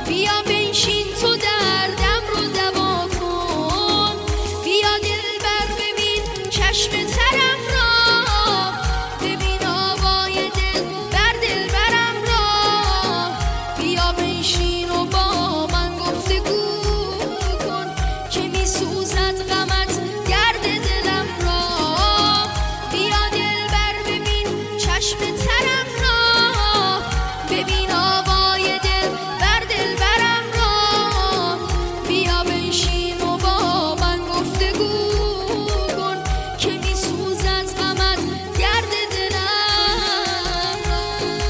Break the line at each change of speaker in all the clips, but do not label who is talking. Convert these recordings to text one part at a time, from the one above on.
بیا بنشین تو دردم رو دوا کن، بیا دلبر ببین چشم ترم را، ببین آوای دل بر دلبرم را، بیا بنشین و با من گفتگو کن که می سوزد غمت درد دلم را، بیا دلبر ببین چشم ترم را، ببین آوای دل بر دلبرم را، بیا بنشین و با من گفتگو کن که می سوزد غمت درد دلم را.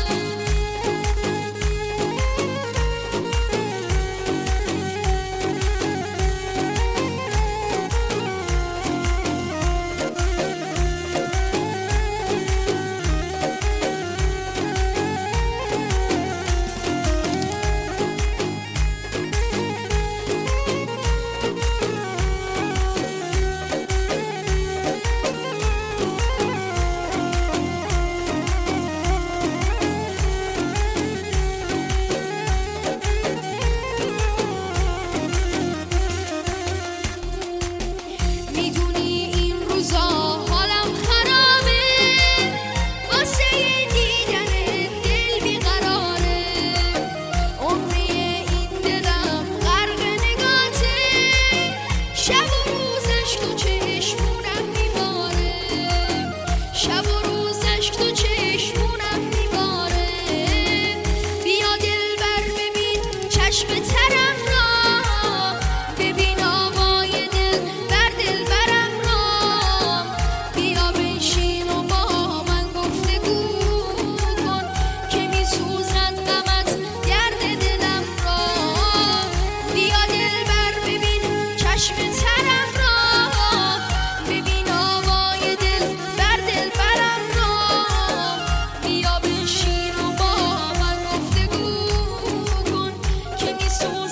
میدونی این روزا حالم خرابه، واسه دیدن دل بیقراره، عمری این دلم غرق نگاته، شب و روزش تو چشمونم میباره، شب و روزش تو چشمونم میباره، بیا دلبر ببین چشم ترم را، ببین آوای دل بر دلبرم را، بیا بنشین و با من گفتگو کن که می سوزد غمت درد دلم را، بیا دلبر ببین چشم ترم را، ببین آوای دل بر دلبرم را، بیا بنشین و با من گفتگو کن که می سوزد